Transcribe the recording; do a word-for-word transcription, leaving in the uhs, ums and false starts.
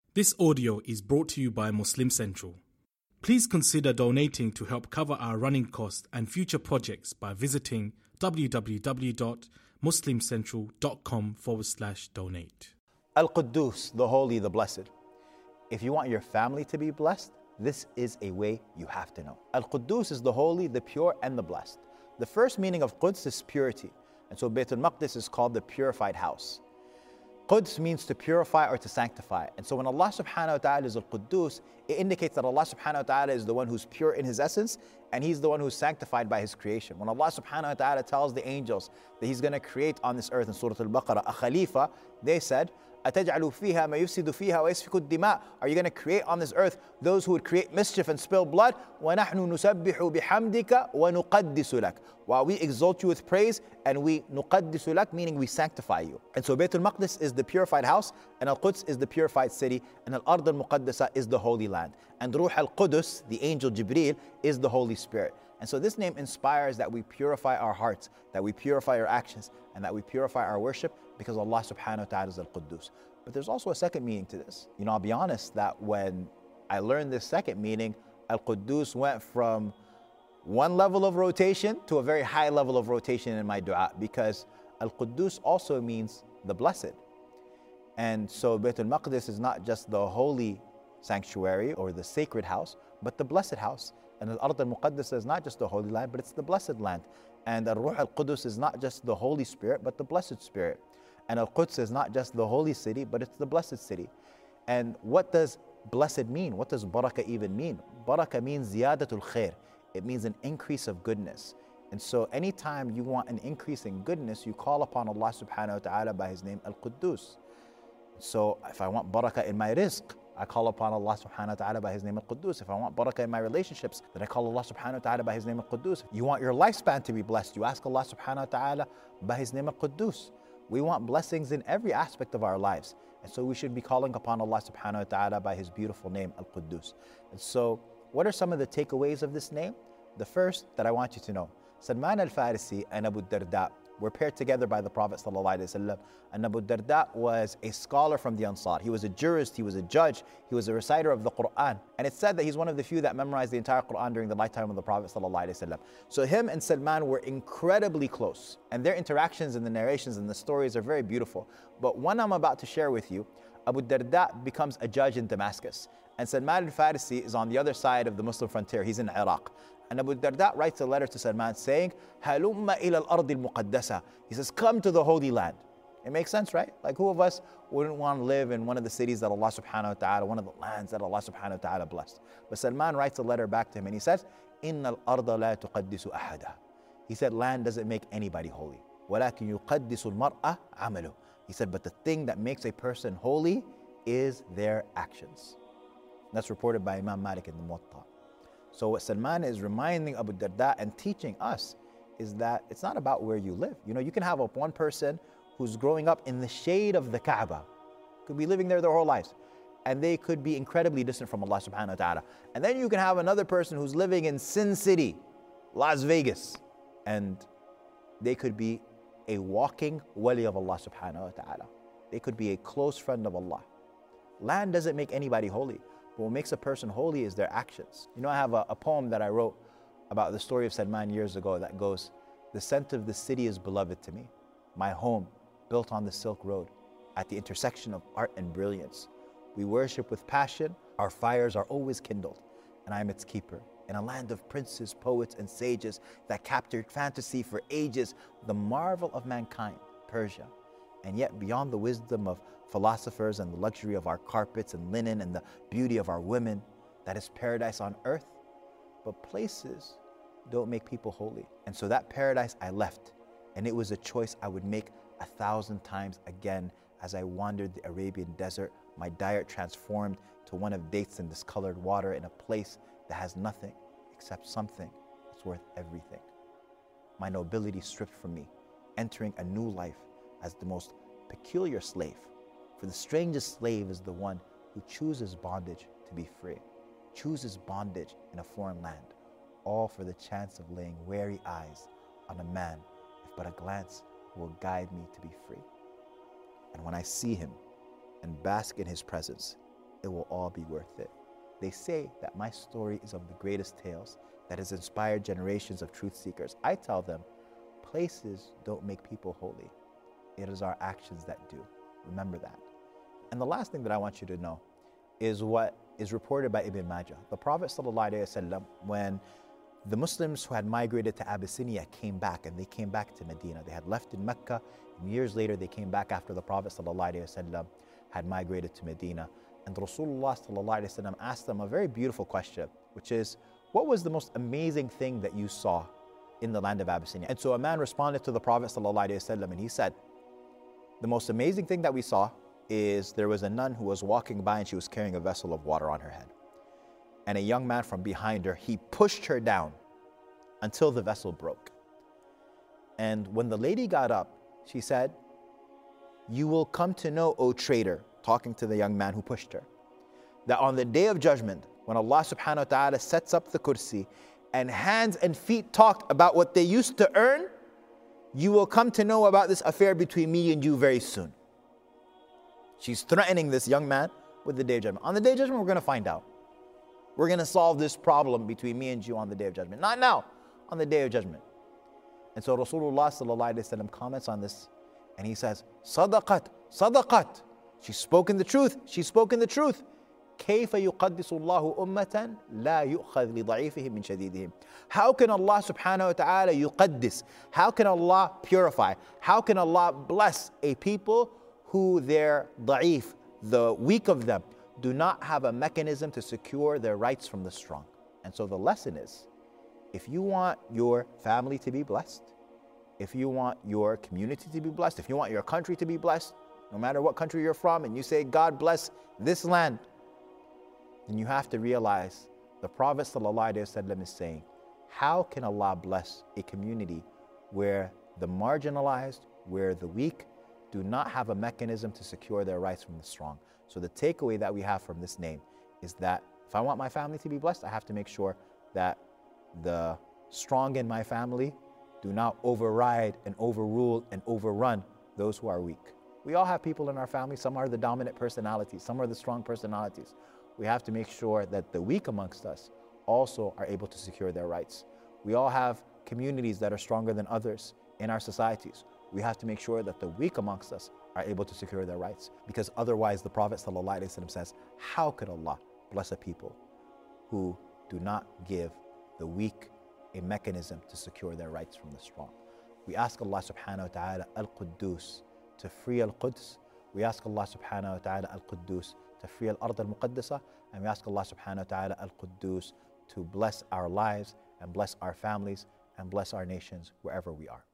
This audio is brought to you by Muslim Central. Please consider donating to help cover our running costs and future projects by visiting www.muslimcentral.com forward slash donate. Al-Quddus, the Holy, the Blessed. If you want your family to be blessed, this is a way you have to know. Al-Quddus is the Holy, the Pure, and the Blessed. The first meaning of Quds is purity. And so Bayt al-Maqdis is called the purified house. Quds means to purify or to sanctify. And so when Allah subhanahu wa ta'ala is al-Quddus, it indicates that Allah subhanahu wa ta'ala is the one who's pure in His essence, and He's the one who's sanctified by His creation. When Allah subhanahu wa ta'ala tells the angels that He's going to create on this earth in Surah Al-Baqarah a Khalifa, they said, أَتَجْعَلُ فِيهَا مَا يُفْسِدُ فِيهَا وَيَسْفِكُ الدِّمَاءِ. Are you going to create on this earth those who would create mischief and spill blood? وَنَحْنُ نُسَبِّحُ بِحَمْدِكَ وَنُقَدِّسُ لَكَ. While we exalt you with praise and we نُقَدِّسُ لَكَ, meaning we sanctify you. And so Bayt al-Maqdis is the purified house, and Al-Quds is the purified city, and Al-Ard al-Muqaddasa is the holy land. And Ruh al-Qudus, the angel Jibreel, is the Holy Spirit. And so this name inspires that we purify our hearts, that we purify our actions, and that we purify our worship, because Allah subhanahu wa ta'ala is Al-Quddus. But there's also a second meaning to this. You know, I'll be honest that when I learned this second meaning, Al-Quddus went from one level of rotation to a very high level of rotation in my dua, because Al-Quddus also means the blessed. And so Bayt al-Maqdis is not just the holy sanctuary or the sacred house, but the blessed house. And Al-Ard al-Muqaddasa is not just the holy land, but it's the blessed land. And Al-Ruh al-Qudus is not just the Holy Spirit, but the blessed Spirit. And Al-Quds is not just the holy city, but it's the blessed city. And what does blessed mean? What does barakah even mean? Barakah means ziyadatul khair. It means an increase of goodness. And so anytime you want an increase in goodness, you call upon Allah subhanahu wa ta'ala by His name Al-Quddus. So if I want barakah in my rizq, I call upon Allah subhanahu wa ta'ala by His name Al-Quddus. If I want barakah in my relationships, then I call Allah subhanahu wa ta'ala by His name Al-Quddus. You want your lifespan to be blessed, you ask Allah subhanahu wa ta'ala by His name Al-Quddus. We want blessings in every aspect of our lives. And so we should be calling upon Allah subhanahu wa ta'ala by His beautiful name Al-Quddus. And so what are some of the takeaways of this name? The first that I want you to know, Salman al-Farisi and Abu Darda were paired together by the Prophet ﷺ. And Abu Darda was a scholar from the Ansar. He was a jurist, he was a judge, he was a reciter of the Quran. And it's said that he's one of the few that memorized the entire Quran during the lifetime of the Prophet ﷺ. So him and Salman were incredibly close. And their interactions and the narrations and the stories are very beautiful. But one I'm about to share with you, Abu Darda becomes a judge in Damascus. And Salman al-Farisi is on the other side of the Muslim frontier. He's in Iraq. And Abu Darda writes a letter to Salman saying, "Halumma ila al-ard al-muqaddasa." He says, come to the Holy Land. It makes sense, right? Like, who of us wouldn't want to live in one of the cities that Allah subhanahu wa ta'ala, one of the lands that Allah subhanahu wa ta'ala blessed? But Salman writes a letter back to him and he says, "Inna al-arda la tuqaddisu ahada." He said, land doesn't make anybody holy. وَلَكِنْ يُقَدِّسُ الْمَرْأَ عَمَلُهُ. He said, but the thing that makes a person holy is their actions. That's reported by Imam Malik in the Muwatta. So what Salman is reminding Abu Darda and teaching us is that it's not about where you live. You know, you can have a, one person who's growing up in the shade of the Kaaba, could be living there their whole lives, and they could be incredibly distant from Allah subhanahu wa ta'ala. And then you can have another person who's living in Sin City, Las Vegas, and they could be a walking wali of Allah subhanahu wa ta'ala. They could be a close friend of Allah. Land doesn't make anybody holy. But what makes a person holy is their actions. You know, I have a, a poem that I wrote about the story of Salman years ago that goes, "The scent of the city is beloved to me. My home, built on the Silk Road, at the intersection of art and brilliance. We worship with passion, our fires are always kindled, and I am its keeper. In a land of princes, poets, and sages that captured fantasy for ages, the marvel of mankind, Persia. And yet beyond the wisdom of philosophers and the luxury of our carpets and linen and the beauty of our women, that is paradise on earth. But places don't make people holy. And so that paradise I left, and it was a choice I would make a thousand times again as I wandered the Arabian desert, my diet transformed to one of dates and discolored water in a place that has nothing except something that's worth everything. My nobility stripped from me, entering a new life as the most peculiar slave. For the strangest slave is the one who chooses bondage to be free, chooses bondage in a foreign land, all for the chance of laying wary eyes on a man, if but a glance, who will guide me to be free. And when I see him and bask in his presence, it will all be worth it. They say that my story is of the greatest tales that has inspired generations of truth seekers. I tell them, places don't make people holy. It is our actions that do. Remember that. And the last thing that I want you to know is what is reported by Ibn Majah. The Prophet ﷺ, when the Muslims who had migrated to Abyssinia came back, and they came back to Medina. They had left in Mecca, and years later they came back after the Prophet ﷺ had migrated to Medina. And Rasulullah ﷺ asked them a very beautiful question, which is, what was the most amazing thing that you saw in the land of Abyssinia? And so a man responded to the Prophet ﷺ, and he said, the most amazing thing that we saw is there was a nun who was walking by, and she was carrying a vessel of water on her head. And a young man from behind her, he pushed her down until the vessel broke. And when the lady got up, she said, you will come to know, O traitor, talking to the young man who pushed her, that on the day of judgment, when Allah subhanahu wa ta'ala sets up the kursi and hands and feet talked about what they used to earn, you will come to know about this affair between me and you very soon. She's threatening this young man with the day of judgment. On the day of judgment, we're going to find out. We're going to solve this problem between me and you on the day of judgment. Not now, on the day of judgment. And so Rasulullah sallallahu alaihi wasallam comments on this, and he says, Sadaqat, Sadaqat. She's spoken the truth. She's spoken the truth. كيف يقدس الله أمة لا يؤخذ لضعيفهم من شديدهم. How can Allah subhanahu wa ta'ala yuqaddis? How can Allah purify? How can Allah bless a people who their da'if, the weak of them, do not have a mechanism to secure their rights from the strong? And so the lesson is, if you want your family to be blessed, if you want your community to be blessed, if you want your country to be blessed, no matter what country you're from, and you say, God bless this land, then you have to realize the Prophet ﷺ is saying, how can Allah bless a community where the marginalized, where the weak do not have a mechanism to secure their rights from the strong? So the takeaway that we have from this name is that if I want my family to be blessed, I have to make sure that the strong in my family do not override and overrule and overrun those who are weak. We all have people in our family. Some are the dominant personalities, some are the strong personalities. We have to make sure that the weak amongst us also are able to secure their rights. We all have communities that are stronger than others in our societies. We have to make sure that the weak amongst us are able to secure their rights, because otherwise the Prophet ﷺ says, how could Allah bless a people who do not give the weak a mechanism to secure their rights from the strong? We ask Allah subhanahu wa ta'ala al-Quddus to free al-Quds. We ask Allah subhanahu wa ta'ala al-Quddus to free al-Ard al-Muqaddasa, and we ask Allah subhanahu wa ta'ala al-Quddus to bless our lives and bless our families and bless our nations wherever we are.